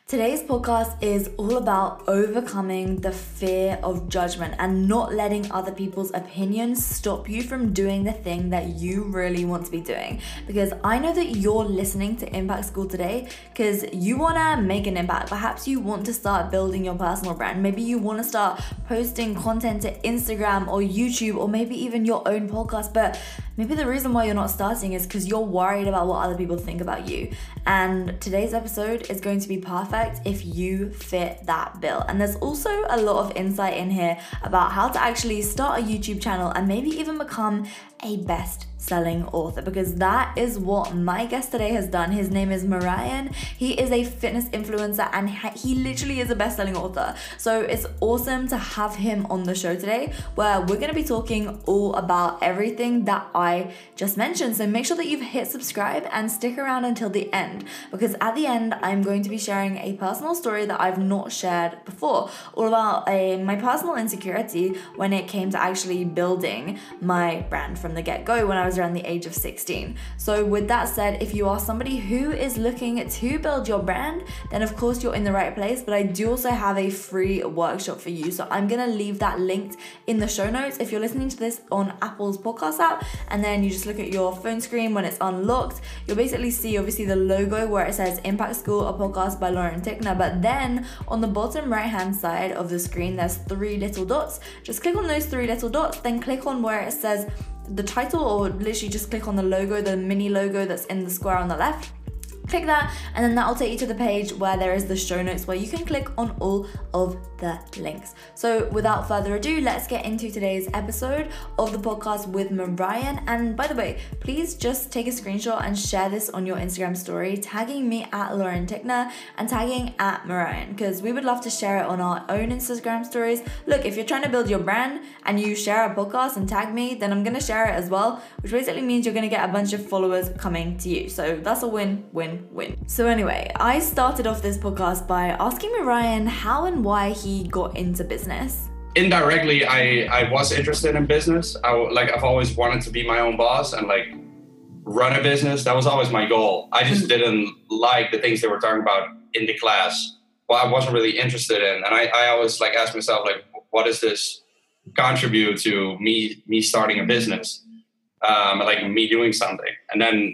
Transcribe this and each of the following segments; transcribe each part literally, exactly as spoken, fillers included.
Today's podcast is all about overcoming the fear of judgment and not letting other people's opinions stop you from doing the thing that you really want to be doing. Because I know that you're listening to Impact School today because you want to make an impact. Perhaps you want to start building your personal brand. Maybe you want to start posting content to Instagram or YouTube or maybe even your own podcast. But maybe the reason why you're not starting is because you're worried about what other people think about you. And today's episode is going to be perfect if you fit that bill. And there's also a lot of insight in here about how to actually start a YouTube channel and maybe even become a best-selling author, because that is what my guest today has done. His name is Marayan. He is a fitness influencer and he literally is a best-selling author. So it's awesome to have him on the show today, where we're going to be talking all about everything that I just mentioned. So make sure that you've hit subscribe and stick around until the end, because at the end I'm going to be sharing a personal story that I've not shared before, all about a, my personal insecurity when it came to actually building my brand from the get-go when I was around the age of sixteen. So with that said, if you are somebody who is looking to build your brand, then of course you're in the right place. But I do also have a free workshop for you, so I'm gonna leave that linked in the show notes. If you're listening to this on Apple's podcast app and then you just look at your phone screen when it's unlocked, you'll basically see obviously the logo where it says Impact School, a podcast by Lauren Tickner. But then on the bottom right hand side of the screen there's three little dots. Just click on those three little dots, then click on where it says the title, or literally just click on the logo, the mini logo that's in the square on the left. Click that, and then that'll take you to the page where there is the show notes where you can click on all of the links. So without further ado, let's get into today's episode of the podcast with Marayan. And by the way, please just take a screenshot and share this on your Instagram story, tagging me at Lauren Tickner and tagging at Marayan, because we would love to share it on our own Instagram stories. Look, if you're trying to build your brand and you share a podcast and tag me, then I'm gonna share it as well, which basically means you're gonna get a bunch of followers coming to you. So that's a win-win win. So anyway, I started off this podcast by asking Marayan how and why he got into business. Indirectly, I, I was interested in business. I, like I've always wanted to be my own boss and like run a business. That was always my goal. I just didn't like the things they were talking about in the class. Well, I wasn't really interested in. And I, I always like ask myself, like, what does this contribute to me, me starting a business? Um, like me doing something. And then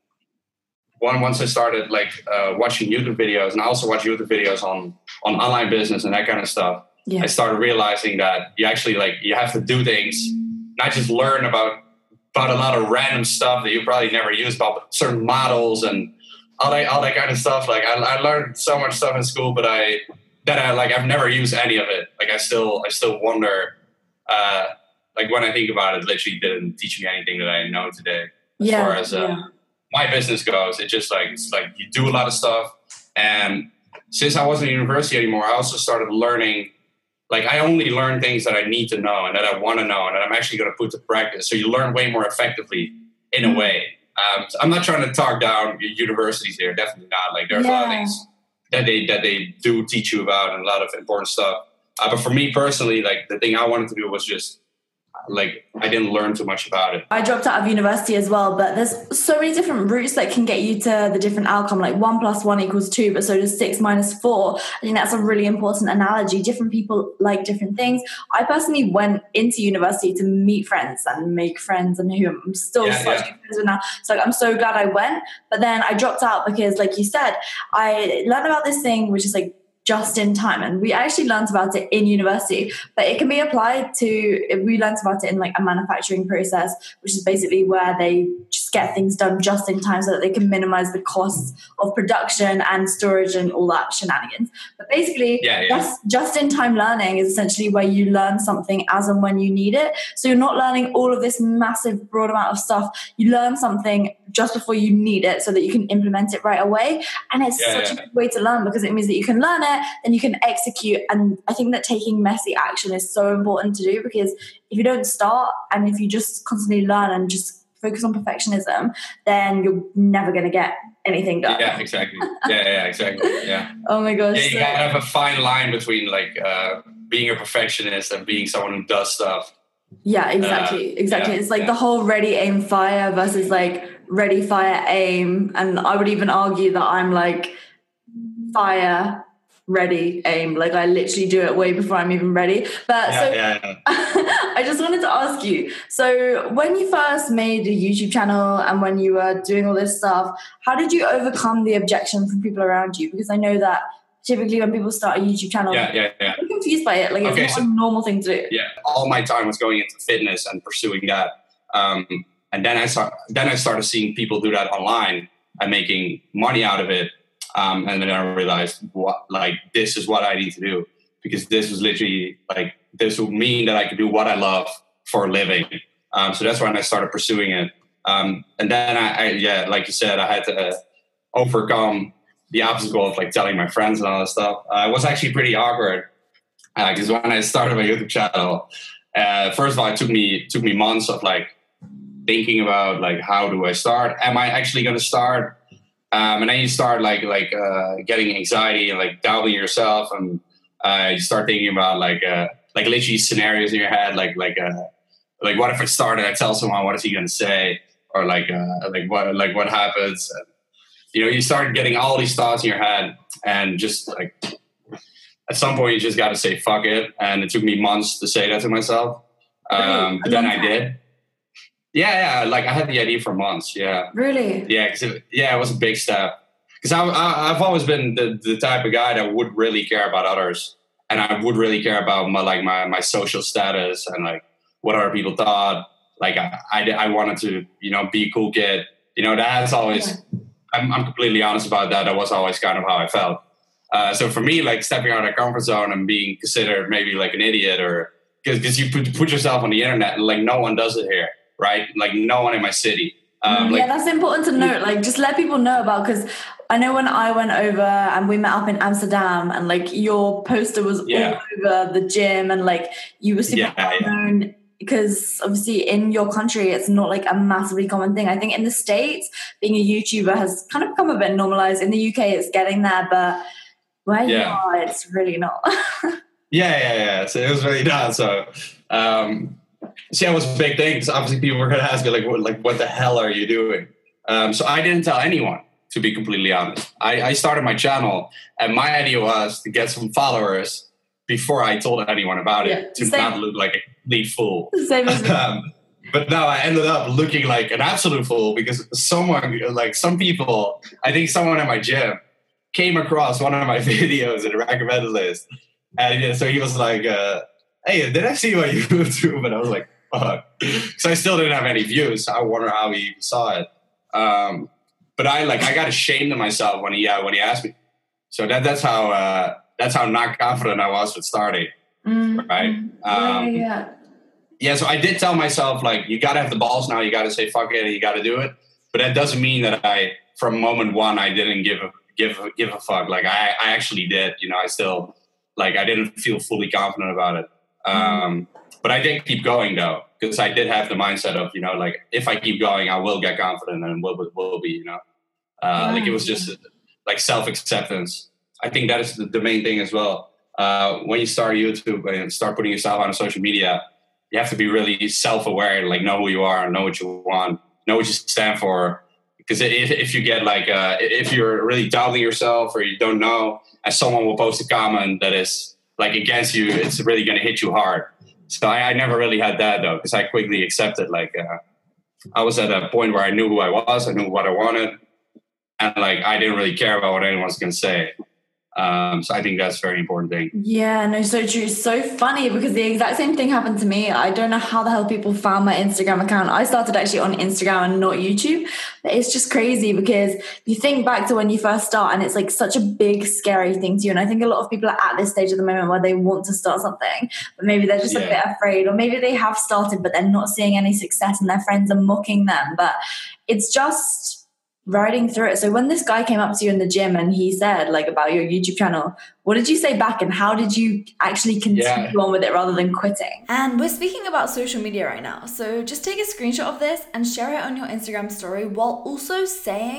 One, once I started like uh, watching YouTube videos, and I also watch YouTube videos on, on online business and that kind of stuff, yeah. I started realizing that you actually like, you have to do things, not just learn about, about a lot of random stuff that you probably never use about certain models and all that, all that kind of stuff. Like I, I learned so much stuff in school, but I, that I like, I've never used any of it. Like I still, I still wonder, uh, like when I think about it, it literally didn't teach me anything that I know today. As yeah, far as, uh, yeah. my business goes, it just like, it's like you do a lot of stuff. And since I wasn't in university anymore, I also started learning, like I only learn things that I need to know and that I want to know and that I'm actually going to put to practice. So you learn way more effectively in a way. Um, so I'm not trying to talk down universities here. Definitely not. Like there's yeah. a lot of things that they, that they do teach you about and a lot of important stuff. Uh, but for me personally, like the thing I wanted to do was just like I didn't learn too much about it. I dropped out of university as well, but there's so many different routes that can get you to the different outcome. Like one plus one equals two, but so does six minus four. I think that's a really important analogy. Different people like different things. I personally went into university to meet friends and make friends, and who I'm still yeah, such yeah. good friends with now. So like, I'm so glad I went. But then I dropped out because, like you said, I learned about this thing which is like just in time, and we actually learned about it in university, but it can be applied to, we learned about it in like a manufacturing process, which is basically where they just get things done just in time so that they can minimize the costs of production and storage and all that shenanigans. But basically yeah, yeah. just, just in time learning is essentially where you learn something as and when you need it. So you're not learning all of this massive broad amount of stuff. You learn something just before you need it so that you can implement it right away. And it's yeah, such yeah. a good way to learn, because it means that you can learn it, then you can execute. And I think that taking messy action is so important to do, because if you don't start and if you just constantly learn and just focus on perfectionism, then you're never going to get anything done. Yeah, exactly. Yeah, yeah, exactly. Yeah. Oh my gosh. Yeah, you gotta have a fine line between like uh, being a perfectionist and being someone who does stuff. Yeah, exactly. Uh, exactly. Yeah, it's like yeah. the whole ready, aim, fire versus like ready, fire, aim. And I would even argue that I'm like fire, ready, aim. Like I literally do it way before I'm even ready. But yeah, so yeah, yeah. I just wanted to ask you, so when you first made a YouTube channel and when you were doing all this stuff, how did you overcome the objection from people around you? Because I know that typically when people start a YouTube channel, yeah, yeah, yeah. they're confused by it. Like it's okay, not so, a normal thing to do. Yeah, all my time was going into fitness and pursuing that. Um, and then I start, then I started seeing people do that online and making money out of it. Um, and then I realized, what, like, this is what I need to do, because this was literally like, this would mean that I could do what I love for a living. Um, so that's when I started pursuing it. Um, and then I, I, yeah, like you said, I had to uh, overcome the obstacle of like telling my friends and all that stuff. Uh, it was actually pretty awkward because uh, when I started my YouTube channel, uh, first of all, it took me it took me months of like thinking about like, how do I start? Am I actually going to start? Um, and then you start like like uh, getting anxiety and like doubting yourself, and uh, you start thinking about like uh, like literally scenarios in your head, like like uh, like what if I start and I tell someone, what is he going to say, or like uh, like what like what happens? And, you know, you start getting all these thoughts in your head, and just like at some point you just got to say fuck it. And it took me months to say that to myself, um, but then I did. Yeah, yeah. Like I had the idea for months. Yeah. Really? Yeah. Cause it, yeah, it was a big step. Because I, I, I've always been the, the type of guy that would really care about others, and I would really care about my like my my social status and like what other people thought. Like I, I, I wanted to, you know, be a cool kid. You know, that's always. Yeah. I'm, I'm completely honest about that. That was always kind of how I felt. Uh, so for me, like stepping out of that comfort zone and being considered maybe like an idiot, or because you put, put yourself on the internet and like no one does it here. Right? Like no one in my city. Um, yeah, like, that's important to note. Like just let people know about, because I know when I went over and we met up in Amsterdam, and like your poster was yeah. all over the gym, and like you were super yeah, well yeah. known, because obviously in your country it's not like a massively common thing. I think in the States being a YouTuber has kind of become a bit normalized. In the U K it's getting there, but where yeah. you are, it's really not. yeah, yeah, yeah. So it was really not. So um So yeah, it was a big thing, because obviously people were going to ask me like, what, like, what the hell are you doing? Um, so I didn't tell anyone, to be completely honest. I, I started my channel, and my idea was to get some followers before I told anyone about yeah, it, to same. not look like a complete fool. Same as me. um, but now I ended up looking like an absolute fool, because someone, like some people, I think someone at my gym came across one of my videos in the recommended list, and yeah, so he was like. Uh, Hey, did I see you on YouTube? And I was like, fuck. Because I still didn't have any views. I wonder how he saw it. Um, but I like I got ashamed of myself when he uh, when he asked me. So that that's how uh, that's how not confident I was with starting. Mm-hmm. Right? Um, yeah, yeah. Yeah. So I did tell myself, like, you got to have the balls now. You got to say fuck it, and you got to do it. But that doesn't mean that I, from moment one, I didn't give a give a, give a fuck. Like I I actually did. You know, I still like I didn't feel fully confident about it. Um, but I did keep going though, because I did have the mindset of, you know, like if I keep going, I will get confident and will, will be, you know, uh, yeah. like it was just like self-acceptance. I think that is the, the main thing as well. Uh, when you start YouTube and start putting yourself on social media, you have to be really self-aware, like know who you are, know what you want, know what you stand for. Because if, if you get like, uh, if you're really doubting yourself or you don't know, and someone will post a comment that is like against you, it's really going to hit you hard. So I, I never really had that though, because I quickly accepted, like uh, I was at a point where I knew who I was, I knew what I wanted, and like I didn't really care about what anyone's going to say. Um, so I think that's a very important thing. Yeah, no, so true. So funny, because the exact same thing happened to me. I don't know how the hell people found my Instagram account. I started actually on Instagram and not YouTube. It's just crazy, because you think back to when you first start and it's like such a big, scary thing to you. And I think a lot of people are at this stage at the moment where they want to start something, but maybe they're just yeah. a bit afraid, or maybe they have started, but they're not seeing any success and their friends are mocking them. But it's just riding through it. So when this guy came up to you in the gym and he said like about your YouTube channel, what did you say back, and how did you actually continue yeah. on with it rather than quitting? And we're speaking about social media right now, so just take a screenshot of this and share it on your Instagram story, while also saying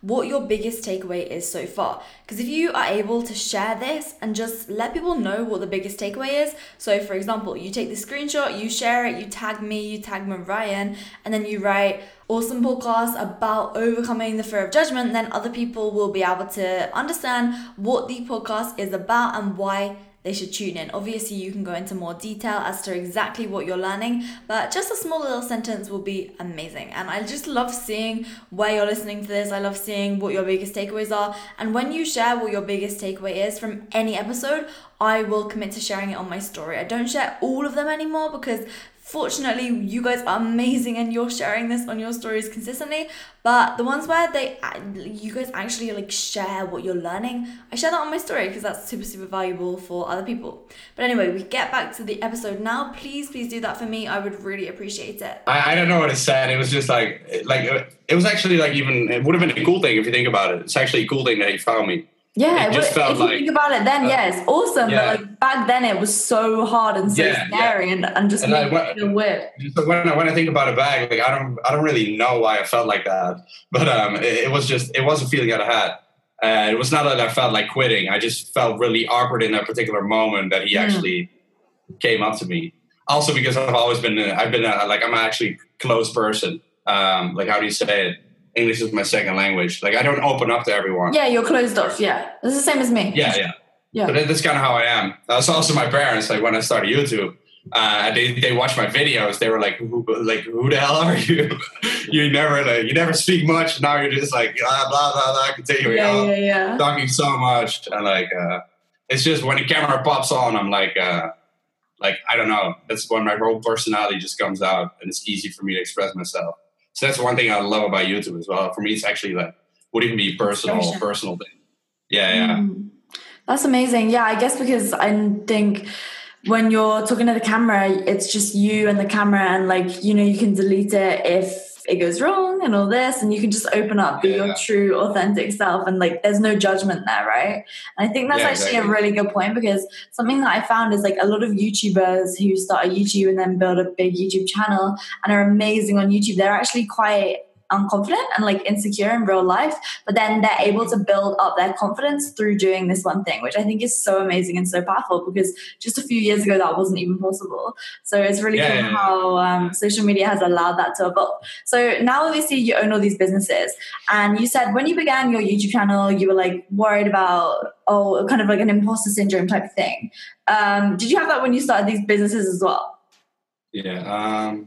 what your biggest takeaway is so far. Because if you are able to share this and just let people know what the biggest takeaway is. So for example, you take the screenshot, you share it, you tag me, you tag Marian, and then you write awesome podcast about overcoming the fear of judgment, then other people will be able to understand what the podcast is about and why they should tune in. Obviously, you can go into more detail as to exactly what you're learning, but just a small little sentence will be amazing. And I just love seeing where you're listening to this. I love seeing what your biggest takeaways are. And when you share what your biggest takeaway is from any episode, I will commit to sharing it on my story. I don't share all of them anymore because fortunately, you guys are amazing and you're sharing this on your stories consistently. But the ones where they, you guys actually like share what you're learning, I share that on my story because that's super, super valuable for other people. But anyway, we get back to the episode now. Please, please do that for me. I would really appreciate it. I, I don't know what it said. It was just like, like it was actually like even, it would have been a cool thing if you think about it. It's actually a cool thing that you found me. Yeah, it just if felt you like, think about it then, uh, yeah, it's awesome. Yeah. But like back then it was so hard and so yeah, scary yeah. and, and just and made I, me feel weird. So when I, when I think about a bag, like I don't I don't really know why I felt like that. But um, it, it was just, it was a feeling that I had. Uh, it was not that I felt like quitting. I just felt really awkward in that particular moment that he mm. actually came up to me. Also because I've always been, uh, I've been uh, like, I'm actually a close person. Um, like, how do you say it? English is my second language. Like, I don't open up to everyone. Yeah, you're closed off. Yeah, it's the same as me. Yeah, yeah, yeah. But that's kind of how I am. That's also my parents. Like when I started YouTube, uh, they they watched my videos. They were like, "Who, like, who the hell are you? you never like, you never speak much. Now you're just like blah blah blah blah." Continuing yeah, on, yeah, yeah. talking so much, and like, uh, it's just when the camera pops on, I'm like, uh, like I don't know. That's when my whole personality just comes out, and it's easy for me to express myself. So that's one thing I love about YouTube as well. For me, it's actually like, would even be personal, Expression. personal thing. Yeah, yeah. Mm. That's amazing. Yeah, I guess because I think when you're talking to the camera, it's just you and the camera and like, you know, you can delete it if it goes wrong and all this, and you can just open up, be yeah. your true, authentic self, and like there's no judgment there, right? And I think that's yeah, actually exactly. a really good point, because something that I found is like a lot of YouTubers who start a YouTube and then build a big YouTube channel and are amazing on YouTube, they're actually quite unconfident and like insecure in real life, but then they're able to build up their confidence through doing this one thing, which I think is so amazing and so powerful, because just a few years ago that wasn't even possible. So it's really yeah, cool yeah, yeah. how um, social media has allowed that to evolve. So now obviously you own all these businesses, and you said when you began your YouTube channel you were like worried about oh kind of like an imposter syndrome type of thing. Um, did you have that when you started these businesses as well? Yeah. Um...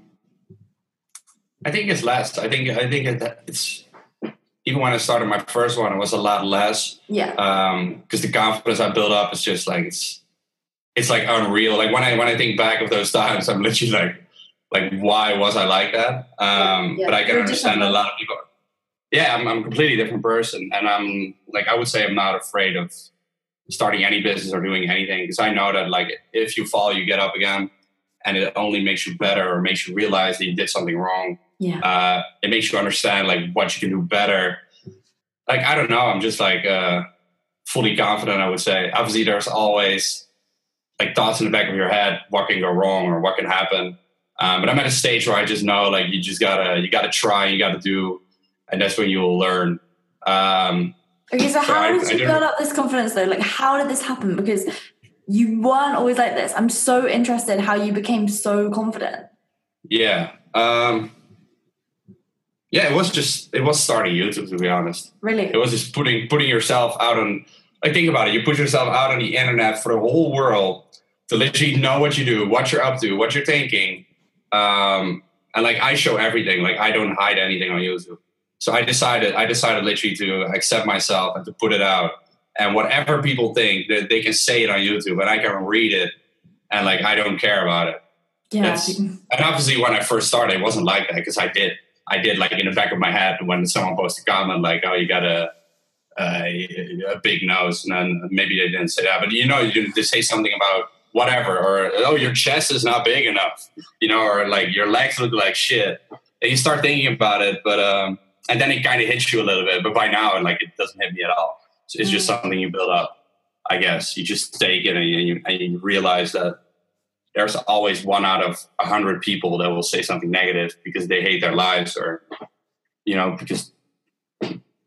I think it's less. I think I think it, it's even when I started my first one, it was a lot less. Yeah. Um, because the confidence I built up is just like it's it's like unreal. Like when I when I think back of those times, I'm literally like like why was I like that? Um, yeah. But I can You're understand a lot of people. Yeah, I'm I'm a completely different person, and I'm like I would say I'm not afraid of starting any business or doing anything, because I know that like if you fall, you get up again, and it only makes you better or makes you realize that you did something wrong. Yeah. Uh, it makes you understand like what you can do better. Like, I don't know. I'm just like uh, fully confident, I would say. Obviously, there's always like thoughts in the back of your head, what can go wrong or what can happen. Um, but I'm at a stage where I just know like you just gotta, you gotta try, you gotta do, and that's when you will learn. Um, okay, so, so how I, did you build up this confidence though? Like, how did this happen? Because you weren't always like this. I'm so interested how you became so confident. Yeah. Um, Yeah, it was just, it was starting YouTube, to be honest. Really? It was just putting putting yourself out on, like, think about it. You put yourself out on the internet for the whole world to literally know what you do, what you're up to, what you're thinking. Um, and, like, I show everything. Like, I don't hide anything on YouTube. So I decided, I decided literally to accept myself and to put it out. And whatever people think, they, they can say it on YouTube, and I can read it, and, like, I don't care about it. Yeah. And obviously, when I first started, it wasn't like that, because I did. I did like in the back of my head when someone posted a comment like, oh, you got a, a, a big nose. And then maybe they didn't say that, but you know, you just say something about whatever, or, oh, your chest is not big enough, you know, or like your legs look like shit. And you start thinking about it, but, um, and then it kind of hits you a little bit, but by now, like, it doesn't hit me at all. So it's mm. just something you build up, I guess. You just take it and you, and you realize that there's always one out of a hundred people that will say something negative because they hate their lives, or, you know, because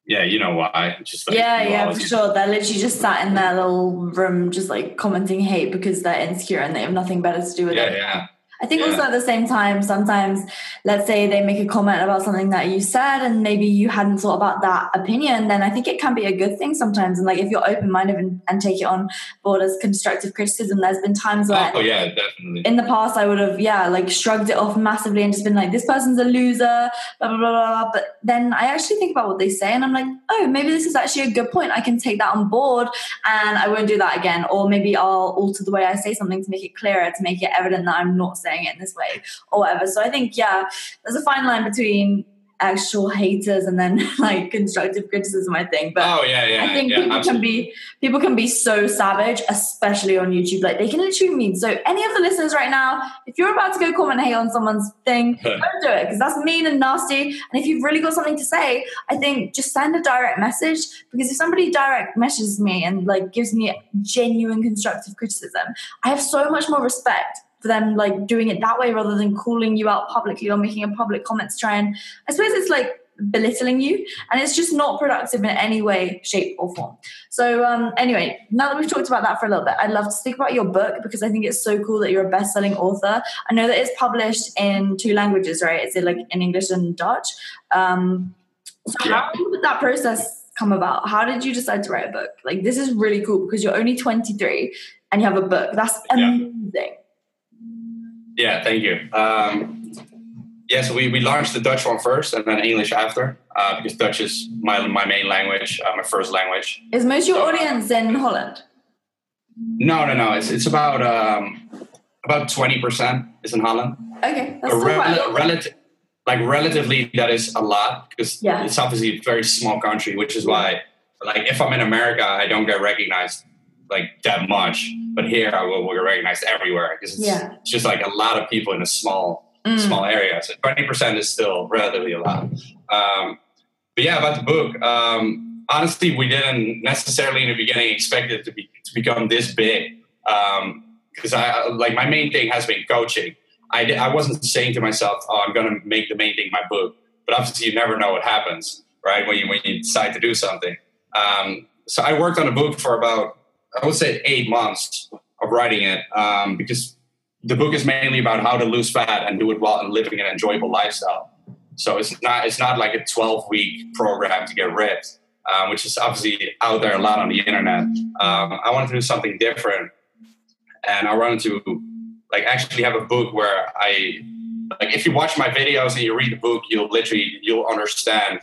yeah, you know why. Just like, yeah, you yeah, always for use- sure. They're literally just sat in their little room, just like commenting hate because they're insecure and they have nothing better to do with Yeah, it. yeah. I think Yeah. also at the same time, sometimes, let's say they make a comment about something that you said and maybe you hadn't thought about that opinion, then I think it can be a good thing sometimes. And like if you're open-minded and, and take it on board as constructive criticism, there's been times where Oh, yeah, definitely. in the past I would have, yeah, like shrugged it off massively and just been like, this person's a loser, blah, blah, blah, blah. But then I actually think about what they say and I'm like, oh, maybe this is actually a good point. I can take that on board and I won't do that again. Or maybe I'll alter the way I say something to make it clearer, to make it evident that I'm not saying it in this way or whatever. So I think, yeah, there's a fine line between actual haters and then like constructive criticism, I think. But oh yeah, yeah. I think yeah, people absolutely. can be people can be so savage, especially on YouTube. Like they can literally mean. So any of the listeners right now, if you're about to go comment and hate on someone's thing, don't do it because that's mean and nasty. And if you've really got something to say, I think just send a direct message, because if somebody direct messages me and like gives me genuine constructive criticism, I have so much more respect for them like doing it that way rather than calling you out publicly or making a public comment to try and, I suppose it's like belittling you, and it's just not productive in any way, shape or form. So um anyway, now that we've talked about that for a little bit, I'd love to speak about your book, because I think it's so cool that you're a best-selling author. I know that it's published in two languages, right? Is it like in English and Dutch? Um so Yeah. how did that process come about? How did you decide to write a book? Like this is really cool because you're only twenty-three and you have a book. That's amazing. Yeah. Yeah, thank you. Um, yeah, so we, we launched the Dutch one first and then English after, uh, because Dutch is my my main language, uh, my first language. Is most of your So, uh, audience in Holland? No, no, no. It's it's about um, about twenty percent is in Holland. Okay, that's A still quite a rel- lot. relative, like relatively, that is a lot, because Yeah. it's obviously a very small country, which is why, like, if I'm in America, I don't get recognized like that much, but here I will, will get recognized everywhere, because it's, Yeah. it's just like a lot of people in a small Mm. small area. So twenty percent is still relatively a lot. Um, but yeah, about the book. Um, honestly, we didn't necessarily in the beginning expect it to be to become this big. Because I like my main thing has been coaching. I I wasn't saying to myself, "Oh, I'm going to make the main thing my book." But obviously, you never know what happens, right? When you when you decide to do something. Um, so I worked on a book for about, I would say, eight months of writing it, um, because the book is mainly about how to lose fat and do it while living an enjoyable lifestyle. So it's not it's not like a twelve week program to get ripped, um, which is obviously out there a lot on the internet. Um, I wanted to do something different, and I wanted to like actually have a book where I like if you watch my videos and you read the book, you'll literally you'll understand,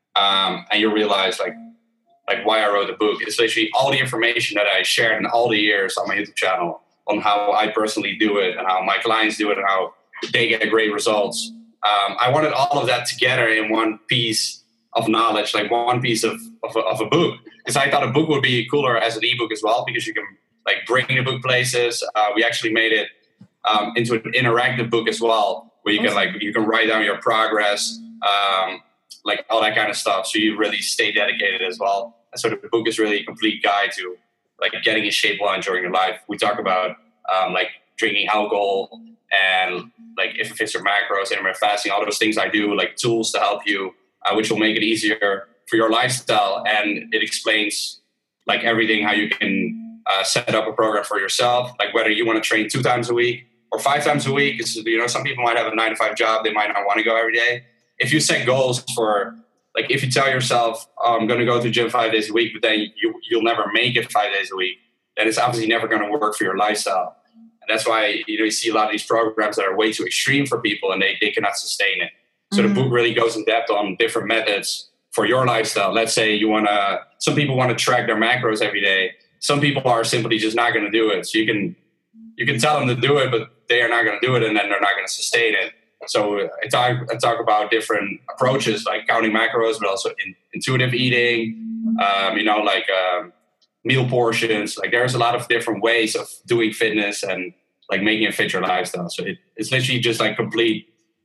um, and you'll realize like like why I wrote the book. It's literally all the information that I shared in all the years on my YouTube channel on how I personally do it and how my clients do it and how they get great results. Um, I wanted all of that together in one piece of knowledge, like one piece of, of, a, of a book. Because I thought a book would be cooler as an ebook as well, because you can like bring the book places. Uh, we actually made it um, into an interactive book as well, where you can like you can write down your progress, um, like all that kind of stuff. So you really stay dedicated as well. And so the book is really a complete guide to like getting in shape while enjoying your life. We talk about um, like drinking alcohol and like if it fits your macros, intermittent fasting, all those things I do, like tools to help you, uh, which will make it easier for your lifestyle. And it explains like everything, how you can uh, set up a program for yourself, like whether you want to train two times a week or five times a week. Because, you know, some people might have a nine to five job. They might not want to go every day. If you set goals for, like if you tell yourself, oh, I'm going to go to the gym five days a week, but then you, you'll never make it five days a week, then it's obviously never going to work for your lifestyle. And that's why, you know, you see a lot of these programs that are way too extreme for people and they, they cannot sustain it. So mm-hmm. the book really goes in depth on different methods for your lifestyle. Let's say you want to, some people want to track their macros every day. Some people are simply just not going to do it. So you can, you can tell them to do it, but they are not going to do it and then they're not going to sustain it. So I talk, I talk about different approaches like counting macros, but also in, intuitive eating, um, you know, like um, meal portions. Like there's a lot of different ways of doing fitness and like making a fit your lifestyle. So it, it's literally just like complete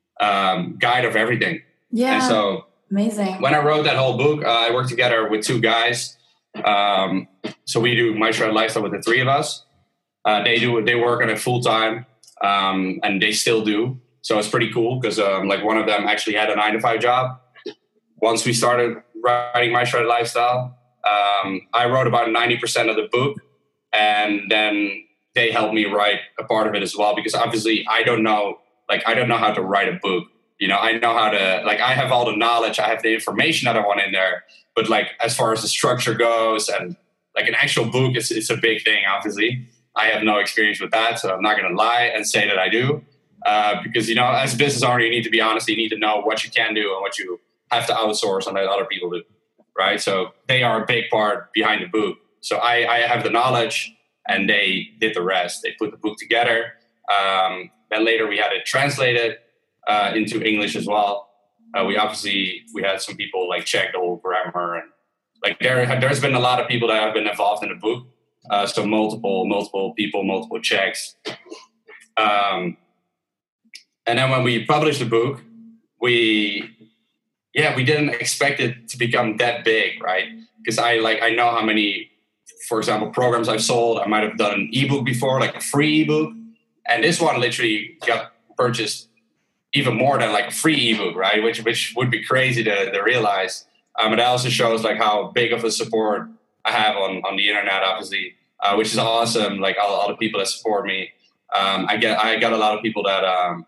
um, guide of everything. Yeah. And so amazing. When I wrote that whole book, uh, I worked together with two guys. Um, so we do My Shredded Lifestyle with the three of us. Uh, they do they work on it full time, um, and they still do. So it's pretty cool because um, like one of them actually had a nine to five job, once we started writing My Shredded Lifestyle, um, I wrote about ninety percent of the book, and then they helped me write a part of it as well, because obviously I don't know, like, I don't know how to write a book. You know, I know how to, like, I have all the knowledge, I have the information that I want in there, but like, as far as the structure goes and like an actual book, it's, it's a big thing, obviously. I have no experience with that, so I'm not going to lie and say that I do. Uh, because, you know, as a business owner, you need to be honest. You need to know what you can do and what you have to outsource and let other people do, right? So they are a big part behind the book. So I, I have the knowledge, and they did the rest. They put the book together. Um, then later we had it translated uh, into English as well. Uh, we obviously, we had some people like check the whole grammar, and like there, there's been a lot of people that have been involved in the book. Uh, so multiple, multiple people, multiple checks. Um, and then when we published the book, we, yeah, we didn't expect it to become that big, right? Because I like, I know how many, for example, programs I've sold. I might have done an ebook before, like a free ebook. And this one literally got purchased even more than like a free ebook, right? Which which would be crazy to, to realize. Um, it also shows like how big of a support I have on, on the internet, obviously, uh, which is awesome. Like all, all the people that support me. Um, I get I got a lot of people that, um,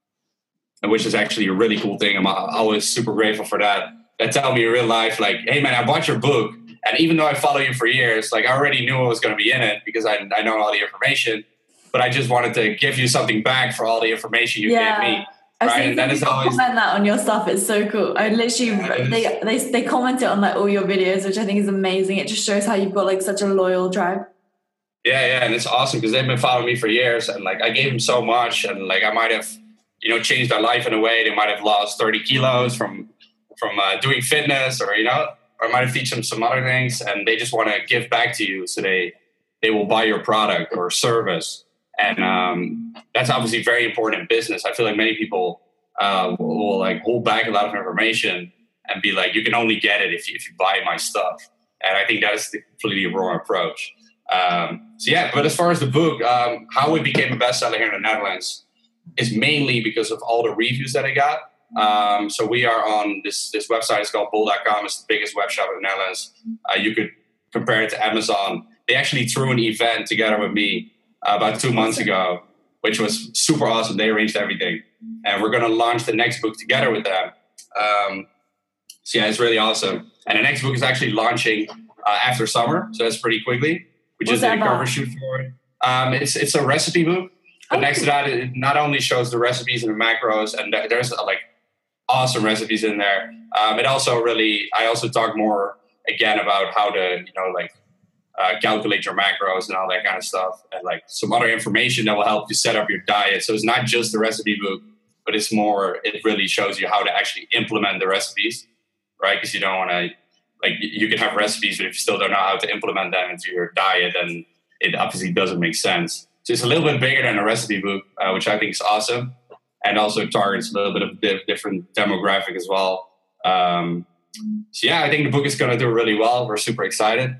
which is actually a really cool thing. I'm always super grateful for that. That tell me in real life, like, hey man, I bought your book. And even though I follow you for years, like I already knew what was going to be in it because I, I know all the information, but I just wanted to give you something back for all the information you yeah. gave me. I've right? seen And that is always comment that on your stuff. It's so cool. I literally they, they they comment it on like all your videos, which I think is amazing. It just shows how you've got like such a loyal tribe. Yeah, yeah, and it's awesome because they've been following me for years, and like I gave them so much, and like I might have, you know, changed their life in a way. They might have lost thirty kilos from from uh, doing fitness, or you know, or I might have teach them some other things, and they just want to give back to you, so they they will buy your product or service. And um, that's obviously very important in business. I feel like many people uh, will, will like hold back a lot of information and be like, you can only get it if you, if you buy my stuff. And I think that is the completely wrong approach. Um, so yeah, but as far as the book, um, how it became a bestseller here in the Netherlands is mainly because of all the reviews that I got. Um, so we are on this, this website. It's called bol dot com. It's the biggest web shop in the Netherlands. Uh, you could compare it to Amazon. They actually threw an event together with me Uh, about two months ago, which was super awesome. They arranged everything. And we're going to launch the next book together with them. Um, so yeah, it's really awesome. And the next book is actually launching uh, after summer. So that's pretty quickly. We just did a cover shoot for it. Um, it's, it's a recipe book. But next to that, it not only shows the recipes and the macros, and there's uh, like awesome recipes in there. Um, it also really, I also talk more again about how to, you know, like, Uh, calculate your macros and all that kind of stuff, and like some other information that will help you set up your diet. So it's not just the recipe book, but it's more, it really shows you how to actually implement the recipes, right? Because you don't want to, like, you can have recipes, but if you still don't know how to implement them into your diet, then it obviously doesn't make sense. So it's a little bit bigger than a recipe book, uh, which I think is awesome, and also targets a little bit of a different demographic as well. Um, so yeah, I think the book is going to do really well. We're super excited.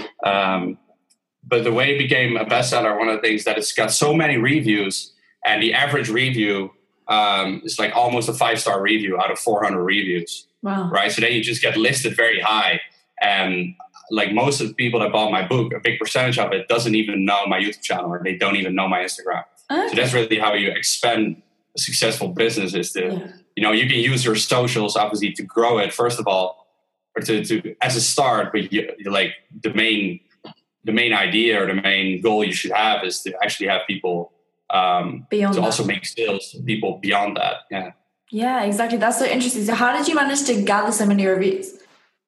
Um, but the way it became a bestseller, one of the things that it's got so many reviews, and the average review um, is like almost a five-star review out of four hundred reviews. Wow. Right. So then you just get listed very high. And like most of the people that bought my book, a big percentage of it doesn't even know my YouTube channel, or they don't even know my Instagram. Okay. So that's really how you expand a successful business, is to, yeah. you know, you can use your socials obviously to grow it, first of all, or to, to as a start, but you, like the main the main idea or the main goal you should have is to actually have people um, beyond to that. Also make sales to people beyond that. Yeah. Yeah, exactly. That's so interesting. So how did you manage to gather so many reviews?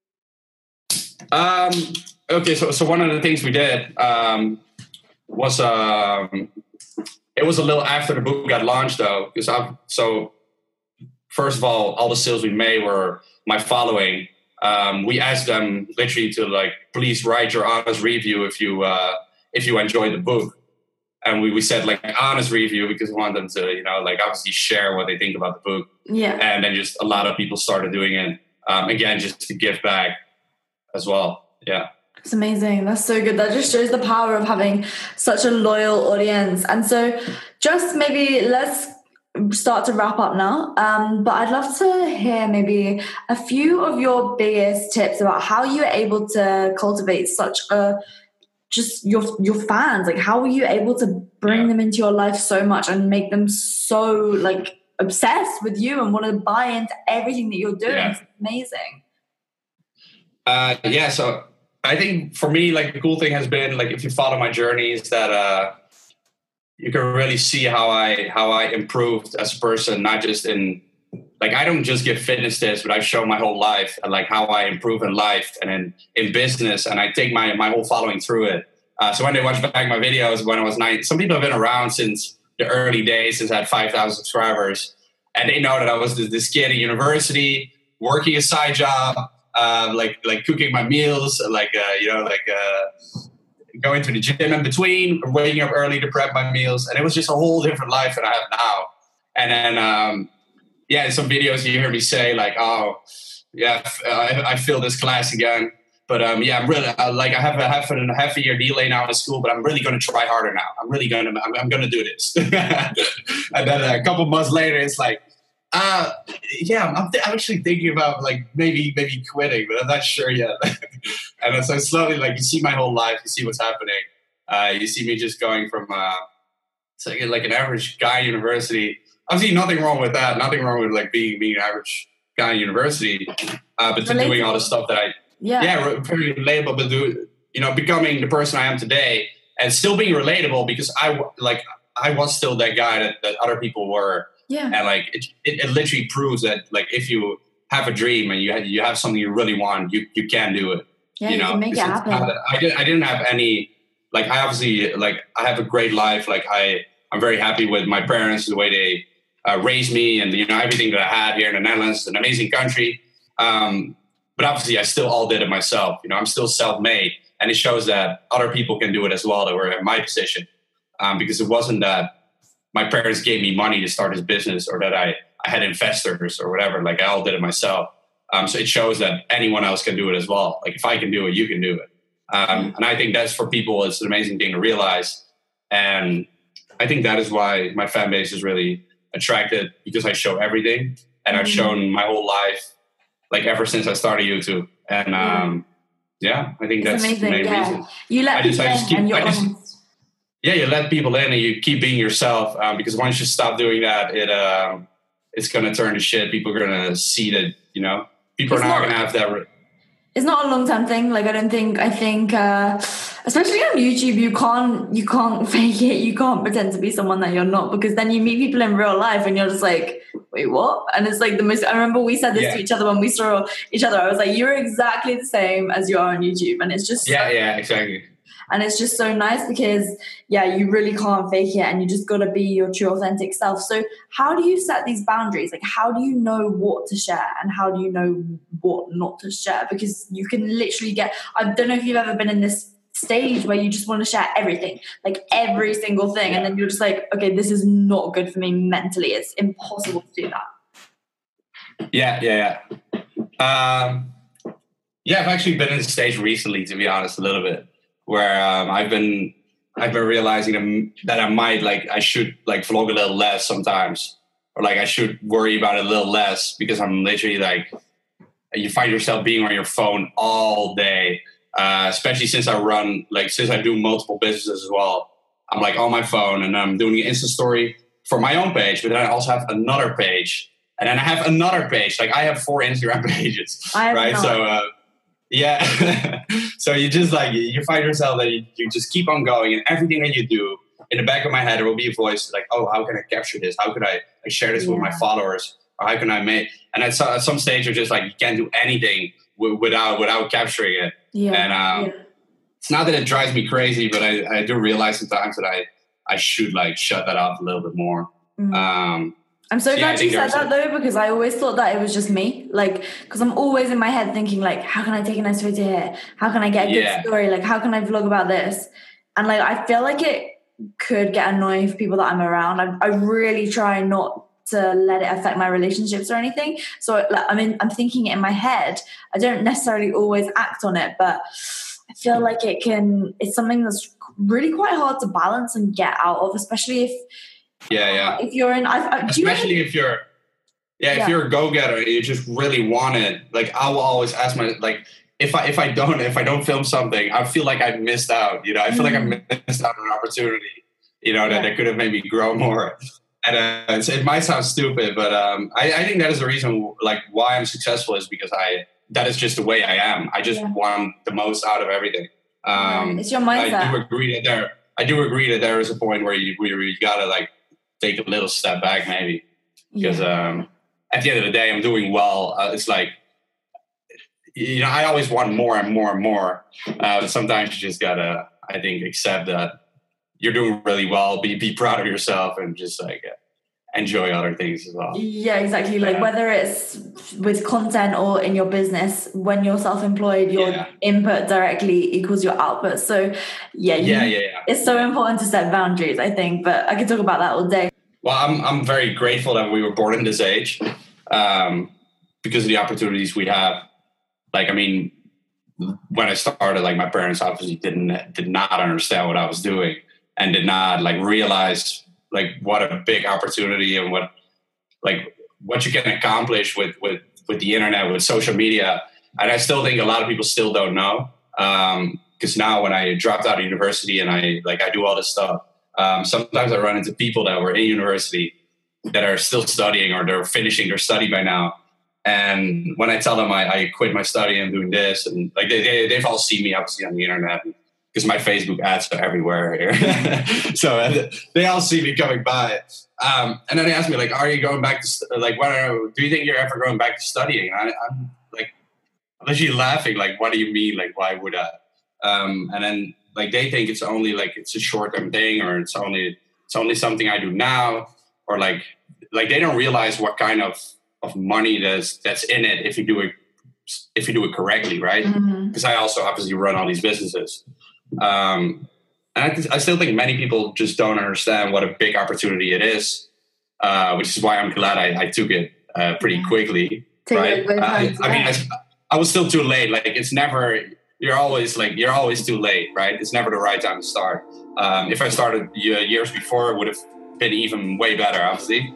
Um, okay, so so one of the things we did um, was um, it was a little after the book got launched though, because I'm so first of all, all the sales we made were my following. Um, we asked them literally to like, please write your honest review if you uh, if you enjoyed the book, and we, we said like an honest review because we want them to, you know, like obviously share what they think about the book. Yeah. And then just a lot of people started doing it um, again, just to give back as well. Yeah. It's amazing. That's so good. That just shows the power of having such a loyal audience. And so just maybe let's start to wrap up now. Um, but I'd love to hear maybe a few of your biggest tips about how you were able to cultivate such a just your your fans. Like, how were you able to bring yeah. them into your life so much and make them so like obsessed with you and want to buy into everything that you're doing? Yeah. It's amazing. Uh, yeah. So I think for me, like the cool thing has been like if you follow my journey is that uh, you can really see how I how I improved as a person, not just in like I don't just give fitness tips, but I show my whole life and like how I improve in life and in, in business, and I take my my whole following through it. Uh, so when they watch back my videos when I was nine, some people have been around since the early days, since I had five thousand subscribers, and they know that I was this, this kid at university working a side job, uh, like like cooking my meals, like uh, you know like. Uh, going to the gym in between, waking up early to prep my meals. And it was just a whole different life that I have now. And then, um, yeah, in some videos you hear me say like, oh, yeah, I, I feel this class again. But um, yeah, I'm really, uh, like I have a half and a half a year delay now in school, but I'm really going to try harder now. I'm really going to, I'm, I'm going to do this. And then a couple months later, it's like, uh, yeah, I'm, th- I'm actually thinking about like maybe maybe quitting, but I'm not sure yet. And so slowly, like you see my whole life, you see what's happening. Uh, you see me just going from uh, it's like, like an average guy in university. Obviously, nothing wrong with that. Nothing wrong with like being being an average guy in university. Uh, but to relatable. Doing all the stuff that I yeah yeah very relatable, but do you know becoming the person I am today and still being relatable because I like I was still that guy that, that other people were. Yeah. And like it, it, it literally proves that like if you have a dream and you have, you have something you really want, you you can do it. Yeah, you, you know, can make it happen. I didn't I didn't have any like I obviously like I have a great life. Like I I'm very happy with my parents, the way they uh, raised me, and you know everything that I had here in the Netherlands. It's an amazing country. Um, but obviously, I still all did it myself. You know, I'm still self-made, and it shows that other people can do it as well that were in my position. Um, because it wasn't that my parents gave me money to start this business or that I, I had investors or whatever. Like I all did it myself. Um, so it shows that anyone else can do it as well. Like if I can do it, you can do it. Um, and I think that's for people, it's an amazing thing to realize. And I think that is why my fan base is really attracted because I show everything and I've shown my whole life, like ever since I started YouTube. And um, yeah, I think it's that's amazing. the main Yeah. reason. You let I just, I just keep, and you're I just, Yeah, you let people in and you keep being yourself um, because once you stop doing that, it uh, it's going to turn to shit. People are going to see that, you know, people it's are not, not going to have that. Re- it's not a long-term thing. Like, I don't think, I think, uh, especially on YouTube, you can't, you can't fake it. You can't pretend to be someone that you're not because then you meet people in real life and you're just like, wait, what? And it's like the most, I remember we said this yeah. to each other when we saw each other. I was like, you're exactly the same as you are on YouTube. And it's just, yeah, so- yeah, exactly. And it's just so nice because, yeah, you really can't fake it and you just got to be your true authentic self. So how do you set these boundaries? Like, how do you know what to share and how do you know what not to share? Because you can literally get, I don't know if you've ever been in this stage where you just want to share everything, like every single thing. Yeah. And then you're just like, okay, this is not good for me mentally. It's impossible to do that. Yeah, yeah, yeah. Um, yeah, I've actually been in this stage recently, to be honest, a little bit. Where um, I've been, I've been realizing that I might like I should like vlog a little less sometimes, or like I should worry about it a little less because I'm literally like, you find yourself being on your phone all day, uh, especially since I run like since I do multiple businesses as well. I'm like on my phone and I'm doing an Insta story for my own page, but then I also have another page, and then I have another page. Like I have four Instagram pages, right? Not. So. Uh, Yeah. So you just like, you find yourself that you, you just keep on going and everything that you do in the back of my head, there will be a voice like, oh, how can I capture this? How could I, I share this yeah. with my followers? Or how can I make, and at, at some stage you're just like, you can't do anything w- without, without capturing it. Yeah. And um, yeah. it's not that it drives me crazy, but I, I do realize sometimes that I, I should like shut that off a little bit more. Mm-hmm. Um, I'm so yeah, glad you said that though, because I always thought that it was just me. Like, because I'm always in my head thinking like, how can I take a nice photo here? How can I get a good yeah. story? Like, how can I vlog about this? And like, I feel like it could get annoying for people that I'm around. I, I really try not to let it affect my relationships or anything. So like, I mean, I'm thinking it in my head. I don't necessarily always act on it, but I feel like it can, it's something that's really quite hard to balance and get out of, especially if, Yeah, yeah. If you're in, I, I, especially you know, if you're, yeah, if yeah. you're a go-getter, you just really want it. Like I will always ask my, like, if I if I don't if I don't film something, I feel like I missed out. You know, I feel mm. like I missed out on an opportunity. You know, that, yeah. that could have made me grow more. And uh, it's, it might sound stupid, but um, I, I think that is the reason, like, why I'm successful is because I that is just the way I am. I just yeah. want the most out of everything. Um, it's your mindset. I do agree that there. I do agree that there is a point where you where you gotta like take a little step back, maybe, because yeah. um, at the end of the day, I'm doing well. Uh, it's like, you know, I always want more and more and more. Uh, sometimes you just gotta, I think, accept that you're doing really well. Be be proud of yourself and just like uh, enjoy other things as well. Yeah, exactly. Like yeah. whether it's with content or in your business, when you're self-employed, your yeah. input directly equals your output. So yeah, you, yeah, yeah, yeah. It's so important to set boundaries, I think. But I could talk about that all day. Well, I'm I'm very grateful that we were born in this age, um, because of the opportunities we have. Like, I mean, when I started, like my parents obviously didn't did not understand what I was doing and did not like realize like what a big opportunity and what like what you can accomplish with with with the internet, with social media. And I still think a lot of people still don't know, um, because now when I dropped out of university and I like I do all this stuff, um, sometimes I run into people that were in university that are still studying or they're finishing their study by now. And when I tell them I, I quit my study and doing this, and like they, they they've all seen me obviously on the internet because my Facebook ads are everywhere here, so uh, they all see me coming by. Um, and then they ask me like, "Are you going back to st- like? What are, do you think you're ever going back to studying?" And I, I'm like, I'm actually laughing. Like, what do you mean? Like, why would I? Um, and then like they think it's only like it's a short term thing, or it's only it's only something I do now, or like like they don't realize what kind of of money that's that's in it if you do it if you do it correctly, right? Because mm-hmm. I also obviously run all these businesses, um, and I, th- I still think many people just don't understand what a big opportunity it is, uh, which is why I'm glad I, I took it uh, pretty quickly, Take right? Uh, I, I mean, I, I was still too late. Like it's never you're always like you're always too late, right? It's never the right time to start. Um, if I started years before, it would have been even way better, obviously.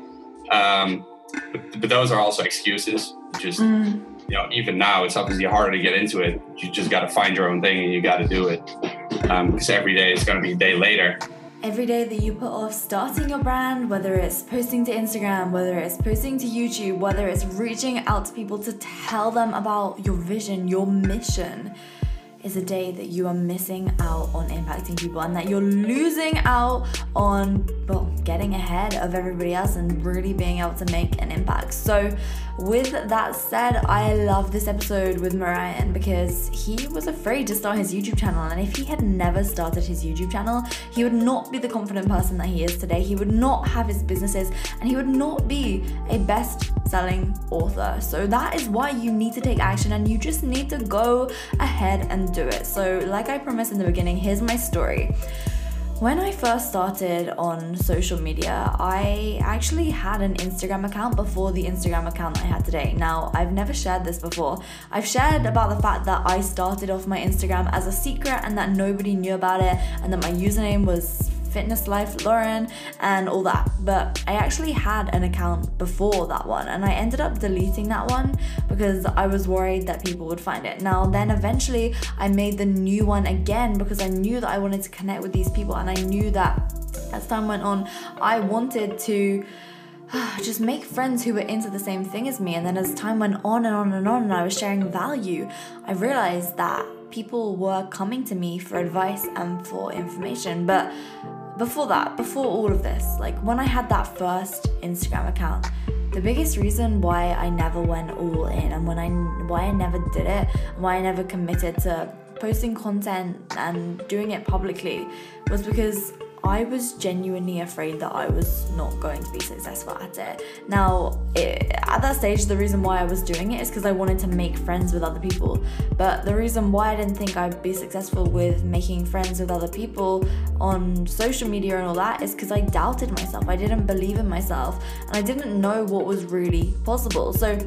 Um, But, but those are also excuses. Just mm. you know, even now it's obviously harder to get into it. You just got to find your own thing and you got to do it, um, because every day is going to be a day later. Every day that you put off starting your brand, whether it's posting to Instagram, whether it's posting to YouTube, whether it's reaching out to people to tell them about your vision, your mission, is a day that you are missing out on impacting people and that you're losing out on, well, getting ahead of everybody else and really being able to make an impact. So with that said, I love this episode with Marian because he was afraid to start his YouTube channel, and if he had never started his YouTube channel, he would not be the confident person that he is today. He would not have his businesses and he would not be a best-selling author. So that is why you need to take action and you just need to go ahead and do it. So like I promised in the beginning, here's my story. When I first started on social media, I actually had an Instagram account before the Instagram account that I had today. Now, I've never shared this before. I've shared about the fact that I started off my Instagram as a secret and that nobody knew about it and that my username was Fitness Life Lauren and all that, but I actually had an account before that one and I ended up deleting that one because I was worried that people would find it. Now then eventually I made the new one again because I knew that I wanted to connect with these people, and I knew that as time went on I wanted to just make friends who were into the same thing as me. And then as time went on and on and on and I was sharing value, I realized that people were coming to me for advice and for information. But before that, before all of this, like when I had that first Instagram account, the biggest reason why I never went all in and when I why I never did it, why I never committed to posting content and doing it publicly was because I was genuinely afraid that I was not going to be successful at it. Now, it, at that stage, the reason why I was doing it is because I wanted to make friends with other people. But the reason why I didn't think I'd be successful with making friends with other people on social media and all that is because I doubted myself. I didn't believe in myself and I didn't know what was really possible. So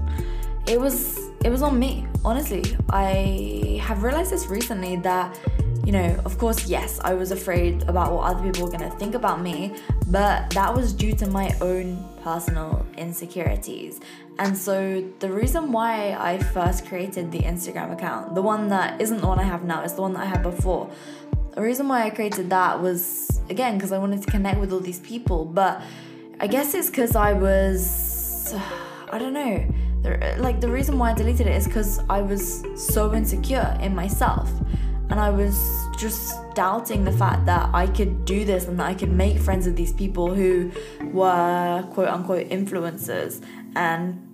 it was, it was on me, honestly. I have realized this recently that you know, of course, yes, I was afraid about what other people were going to think about me, but that was due to my own personal insecurities. And so the reason why I first created the Instagram account, the one that isn't the one I have now, it's the one that I had before. The reason why I created that was, again, because I wanted to connect with all these people, but I guess it's because I was, I don't know, like the reason why I deleted it is because I was so insecure in myself. And I was just doubting the fact that I could do this and that I could make friends with these people who were quote unquote influencers. And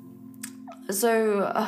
so uh,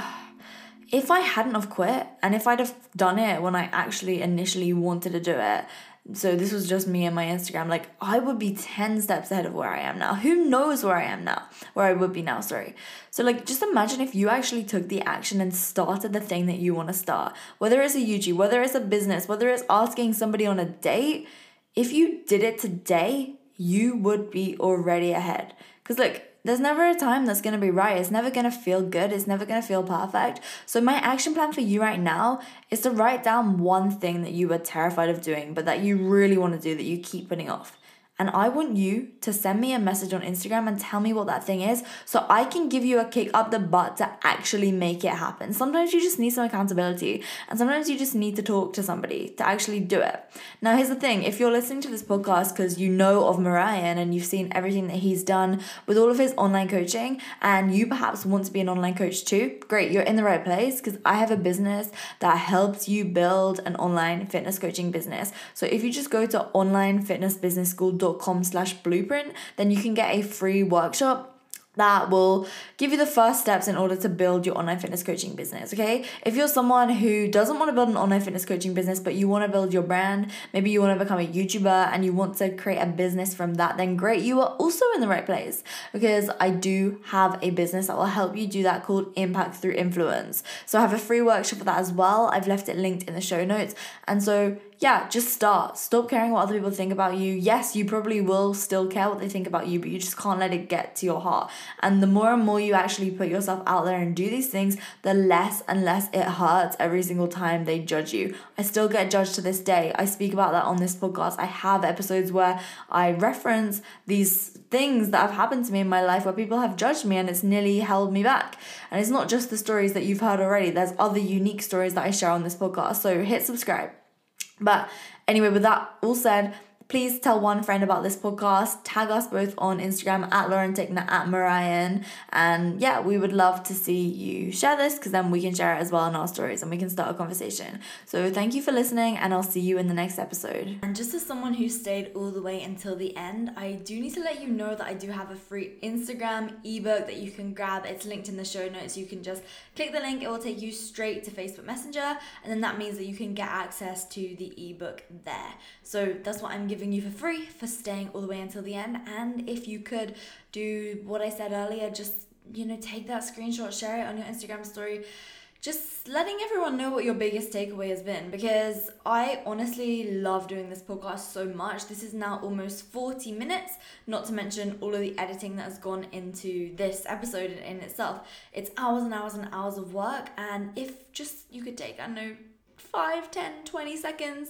if I hadn't have quit and if I'd have done it when I actually initially wanted to do it, so this was just me and my Instagram, like I would be ten steps ahead of where I am now. Who knows where I am now? Where I would be now, sorry. So like just imagine if you actually took the action and started the thing that you want to start. Whether it's a YouTube, whether it's a business, whether it's asking somebody on a date, if you did it today, you would be already ahead. Because look, there's never a time that's going to be right. It's never going to feel good. It's never going to feel perfect. So my action plan for you right now is to write down one thing that you were terrified of doing, but that you really want to do, that you keep putting off. And I want you to send me a message on Instagram and tell me what that thing is so I can give you a kick up the butt to actually make it happen. Sometimes you just need some accountability and sometimes you just need to talk to somebody to actually do it. Now, here's the thing. If you're listening to this podcast because you know of Marian and you've seen everything that he's done with all of his online coaching and you perhaps want to be an online coach too, great, you're in the right place because I have a business that helps you build an online fitness coaching business. So if you just go to online fitness business school dot com slash blueprint, then you can get a free workshop that will give you the first steps in order to build your online fitness coaching business, okay? If you're someone who doesn't want to build an online fitness coaching business, but you want to build your brand, maybe you want to become a YouTuber and you want to create a business from that, then great, you are also in the right place because I do have a business that will help you do that called Impact Through Influence. So I have a free workshop for that as well. I've left it linked in the show notes. And so yeah, just start. Stop caring what other people think about you. Yes, you probably will still care what they think about you, but you just can't let it get to your heart. And the more and more you actually put yourself out there and do these things, the less and less it hurts every single time they judge you. I still get judged to this day. I speak about that on this podcast. I have episodes where I reference these things that have happened to me in my life where people have judged me and it's nearly held me back. And it's not just the stories that you've heard already. There's other unique stories that I share on this podcast. So hit subscribe. But anyway, with that all said, please tell one friend about this podcast. Tag us both on Instagram at Lauren Tickner, at Marian. And yeah, we would love to see you share this because then we can share it as well in our stories and we can start a conversation. So thank you for listening and I'll see you in the next episode. And just as someone who stayed all the way until the end, I do need to let you know that I do have a free Instagram ebook that you can grab. It's linked in the show notes. You can just click the link. It will take you straight to Facebook Messenger. And then that means that you can get access to the ebook there. So that's what I'm giving you for free for staying all the way until the end. And if you could do what I said earlier, just, you know, take that screenshot, share it on your Instagram story, just letting everyone know what your biggest takeaway has been, because I honestly love doing this podcast so much. This is now almost forty minutes, not to mention all of the editing that has gone into this episode in itself. It's hours and hours and hours of work, and if just you could take, I don't know, five, ten, twenty seconds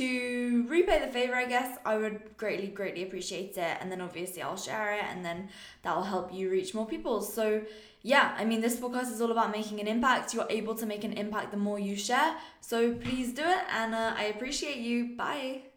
to repay the favor, I guess, I would greatly, greatly appreciate it. And then obviously I'll share it and then that'll help you reach more people. So yeah, I mean, this podcast is all about making an impact. You're able to make an impact the more you share. So please do it. And uh, I appreciate you. Bye.